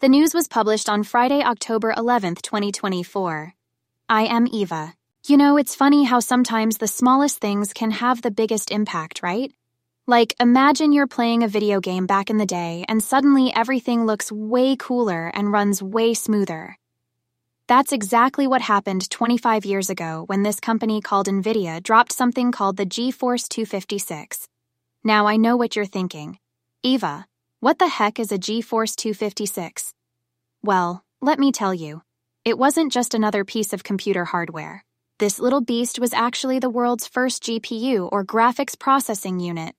The news was published on Friday, October 11th, 2024. I am Eva. You know, it's funny how sometimes the smallest things can have the biggest impact, right? Like, imagine you're playing a video game back in the day and suddenly everything looks way cooler and runs way smoother. That's exactly what happened 25 years ago when this company called NVIDIA dropped something called the GeForce 256. Now I know what you're thinking. Eva, what the heck is a GeForce 256? Well, let me tell you. It wasn't just another piece of computer hardware. This little beast was actually the world's first GPU, or graphics processing unit.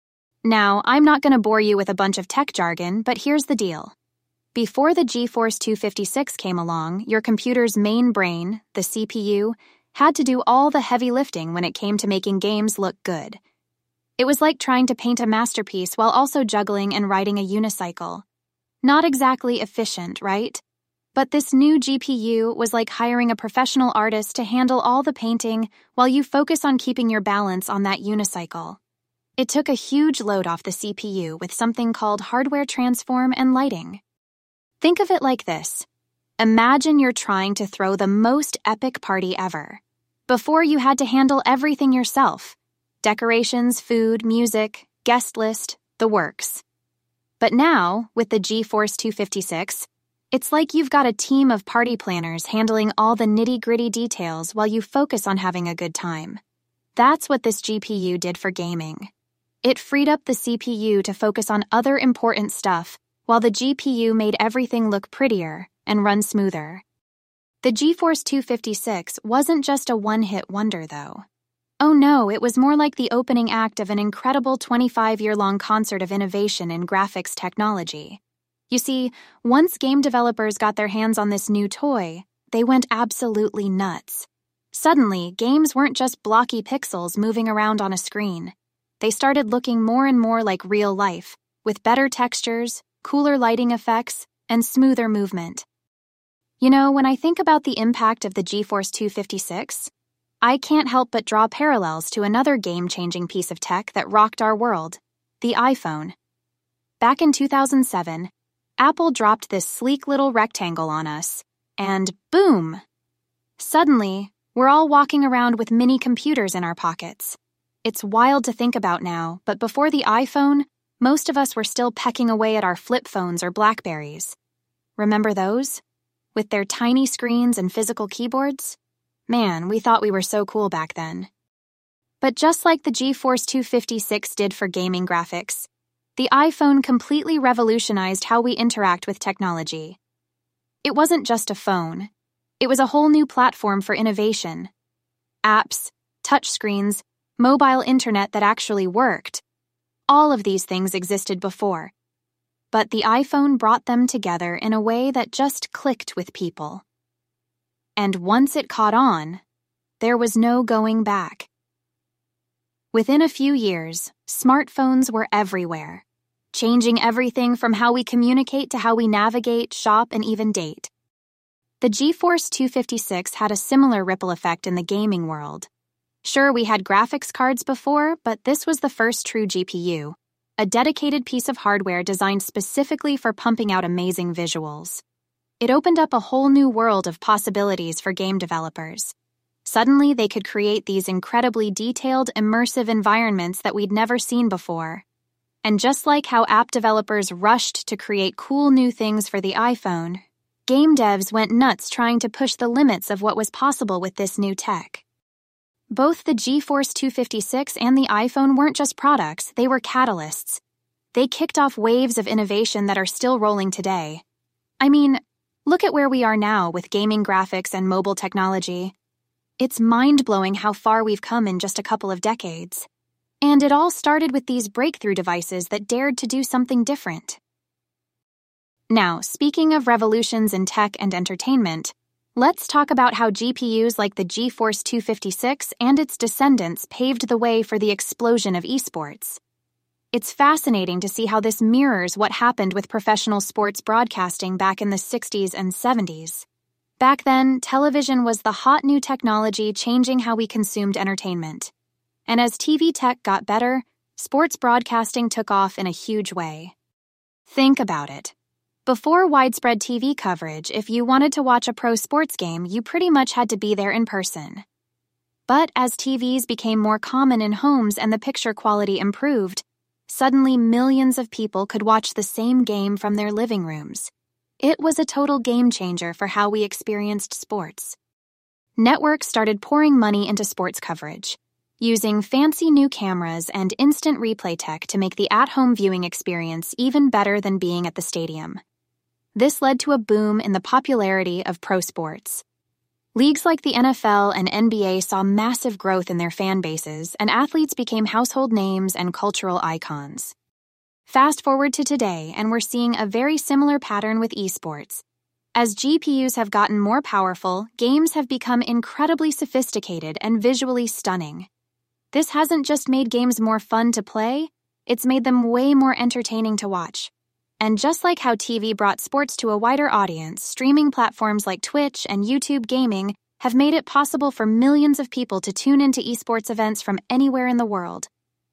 Now, I'm not going to bore you with a bunch of tech jargon, but here's the deal. Before the GeForce 256 came along, your computer's main brain, the CPU, had to do all the heavy lifting when it came to making games look good. It was like trying to paint a masterpiece while also juggling and riding a unicycle. Not exactly efficient, right? But this new GPU was like hiring a professional artist to handle all the painting while you focus on keeping your balance on that unicycle. It took a huge load off the CPU with something called hardware transform and lighting. Think of it like this. Imagine you're trying to throw the most epic party ever. Before, you had to handle everything yourself. Decorations, food, music, guest list, the works. But now, with the GeForce 256, it's like you've got a team of party planners handling all the nitty-gritty details while you focus on having a good time. That's what this GPU did for gaming. It freed up the CPU to focus on other important stuff, while the GPU made everything look prettier and run smoother. The GeForce 256 wasn't just a one-hit wonder, though. Oh no, it was more like the opening act of an incredible 25-year-long concert of innovation in graphics technology. You see, once game developers got their hands on this new toy, they went absolutely nuts. Suddenly, games weren't just blocky pixels moving around on a screen. They started looking more and more like real life, with better textures, cooler lighting effects, and smoother movement. You know, when I think about the impact of the GeForce 256, I can't help but draw parallels to another game-changing piece of tech that rocked our world, the iPhone. Back in 2007, Apple dropped this sleek little rectangle on us, and boom! Suddenly, we're all walking around with mini computers in our pockets. It's wild to think about now, but before the iPhone, most of us were still pecking away at our flip phones or Blackberries. Remember those? With their tiny screens and physical keyboards? Man, we thought we were so cool back then. But just like the GeForce 256 did for gaming graphics, the iPhone completely revolutionized how we interact with technology. It wasn't just a phone. It was a whole new platform for innovation. Apps, touchscreens, mobile internet that actually worked. All of these things existed before. But the iPhone brought them together in a way that just clicked with people. And once it caught on, there was no going back. Within a few years, smartphones were everywhere, changing everything from how we communicate to how we navigate, shop, and even date. The GeForce 256 had a similar ripple effect in the gaming world. Sure, we had graphics cards before, but this was the first true GPU, a dedicated piece of hardware designed specifically for pumping out amazing visuals. It opened up a whole new world of possibilities for game developers. Suddenly, they could create these incredibly detailed, immersive environments that we'd never seen before. And just like how app developers rushed to create cool new things for the iPhone, game devs went nuts trying to push the limits of what was possible with this new tech. Both the GeForce 256 and the iPhone weren't just products, they were catalysts. They kicked off waves of innovation that are still rolling today. I mean, look at where we are now with gaming graphics and mobile technology. It's mind-blowing how far we've come in just a couple of decades. And it all started with these breakthrough devices that dared to do something different. Now, speaking of revolutions in tech and entertainment, let's talk about how GPUs like the GeForce 256 and its descendants paved the way for the explosion of esports. It's fascinating to see how this mirrors what happened with professional sports broadcasting back in the 60s and 70s. Back then, television was the hot new technology changing how we consumed entertainment. And as TV tech got better, sports broadcasting took off in a huge way. Think about it. Before widespread TV coverage, if you wanted to watch a pro sports game, you pretty much had to be there in person. But as TVs became more common in homes and the picture quality improved, suddenly millions of people could watch the same game from their living rooms. It was a total game changer for how we experienced sports. Networks started pouring money into sports coverage, using fancy new cameras and instant replay tech to make the at-home viewing experience even better than being at the stadium. This led to a boom in the popularity of pro sports. Leagues like the NFL and NBA saw massive growth in their fan bases, and athletes became household names and cultural icons. Fast forward to today, and we're seeing a very similar pattern with esports. As GPUs have gotten more powerful, games have become incredibly sophisticated and visually stunning. This hasn't just made games more fun to play, it's made them way more entertaining to watch. And just like how TV brought sports to a wider audience, streaming platforms like Twitch and YouTube Gaming have made it possible for millions of people to tune into esports events from anywhere in the world.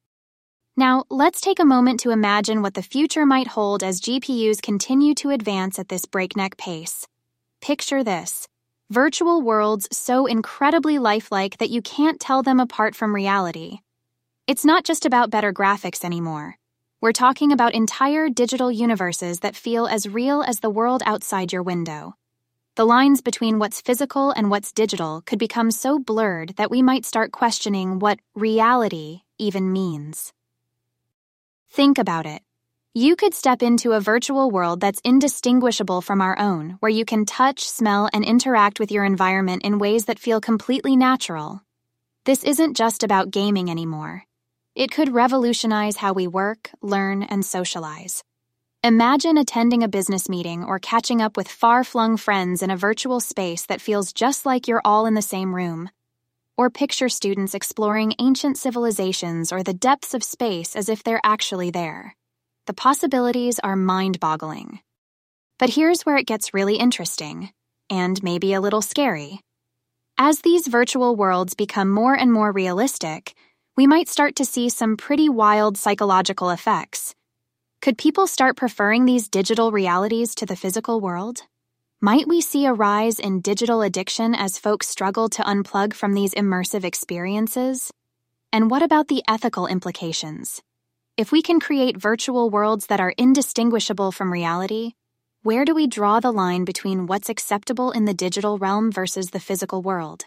Now, let's take a moment to imagine what the future might hold as GPUs continue to advance at this breakneck pace. Picture this: virtual worlds so incredibly lifelike that you can't tell them apart from reality. It's not just about better graphics anymore. We're talking about entire digital universes that feel as real as the world outside your window. The lines between what's physical and what's digital could become so blurred that we might start questioning what reality even means. Think about it. You could step into a virtual world that's indistinguishable from our own, where you can touch, smell, and interact with your environment in ways that feel completely natural. This isn't just about gaming anymore. It could revolutionize how we work, learn, and socialize. Imagine attending a business meeting or catching up with far-flung friends in a virtual space that feels just like you're all in the same room. Or picture students exploring ancient civilizations or the depths of space as if they're actually there. The possibilities are mind-boggling. But here's where it gets really interesting, and maybe a little scary. As these virtual worlds become more and more realistic, we might start to see some pretty wild psychological effects. Could people start preferring these digital realities to the physical world? Might we see a rise in digital addiction as folks struggle to unplug from these immersive experiences? And what about the ethical implications? If we can create virtual worlds that are indistinguishable from reality, where do we draw the line between what's acceptable in the digital realm versus the physical world?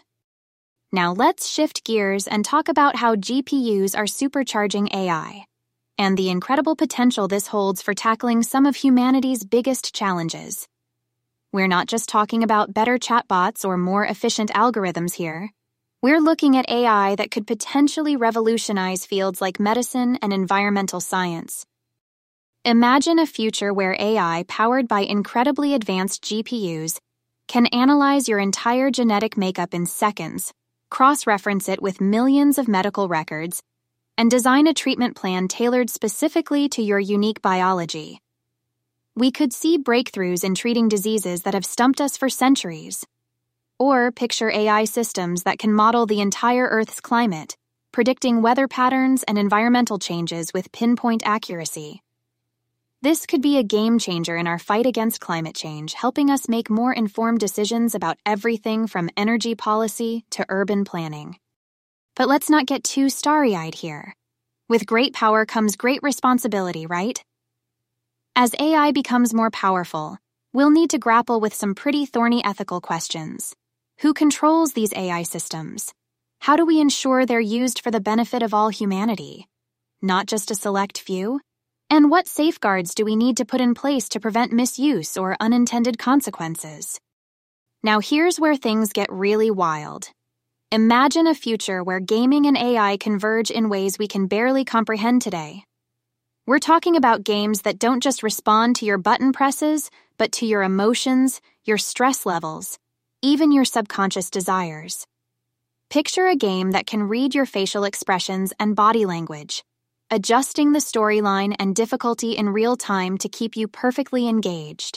Now let's shift gears and talk about how GPUs are supercharging AI, and the incredible potential this holds for tackling some of humanity's biggest challenges. We're not just talking about better chatbots or more efficient algorithms here. We're looking at AI that could potentially revolutionize fields like medicine and environmental science. Imagine a future where AI, powered by incredibly advanced GPUs, can analyze your entire genetic makeup in seconds, cross-reference it with millions of medical records, and design a treatment plan tailored specifically to your unique biology. We could see breakthroughs in treating diseases that have stumped us for centuries. Or picture AI systems that can model the entire Earth's climate, predicting weather patterns and environmental changes with pinpoint accuracy. This could be a game changer in our fight against climate change, helping us make more informed decisions about everything from energy policy to urban planning. But let's not get too starry-eyed here. With great power comes great responsibility, right? As AI becomes more powerful, we'll need to grapple with some pretty thorny ethical questions. Who controls these AI systems? How do we ensure they're used for the benefit of all humanity, not just a select few? And what safeguards do we need to put in place to prevent misuse or unintended consequences? Now here's where things get really wild. Imagine a future where gaming and AI converge in ways we can barely comprehend today. We're talking about games that don't just respond to your button presses, but to your emotions, your stress levels, even your subconscious desires. Picture a game that can read your facial expressions and body language, adjusting the storyline and difficulty in real time to keep you perfectly engaged.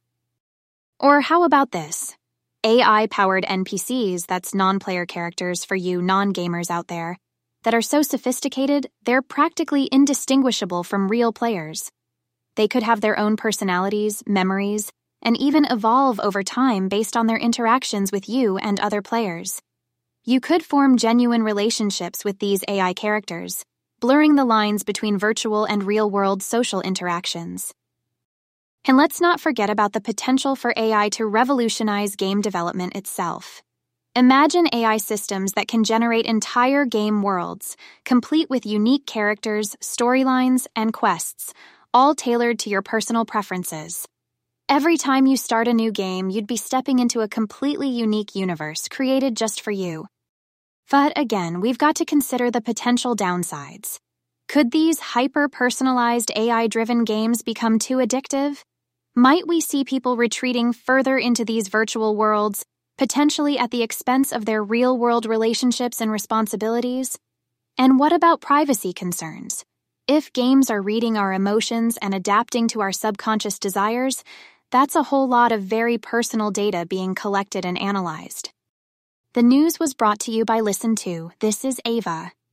Or how about this? AI-powered NPCs, that's non-player characters for you non-gamers out there, that are so sophisticated, they're practically indistinguishable from real players. They could have their own personalities, memories, and even evolve over time based on their interactions with you and other players. You could form genuine relationships with these AI characters, blurring the lines between virtual and real-world social interactions. And let's not forget about the potential for AI to revolutionize game development itself. Imagine AI systems that can generate entire game worlds, complete with unique characters, storylines, and quests, all tailored to your personal preferences. Every time you start a new game, you'd be stepping into a completely unique universe created just for you. But again, we've got to consider the potential downsides. Could these hyper-personalized AI-driven games become too addictive? Might we see people retreating further into these virtual worlds, potentially at the expense of their real-world relationships and responsibilities? And what about privacy concerns? If games are reading our emotions and adapting to our subconscious desires, that's a whole lot of very personal data being collected and analyzed. The news was brought to you by Listen To. This is Ava.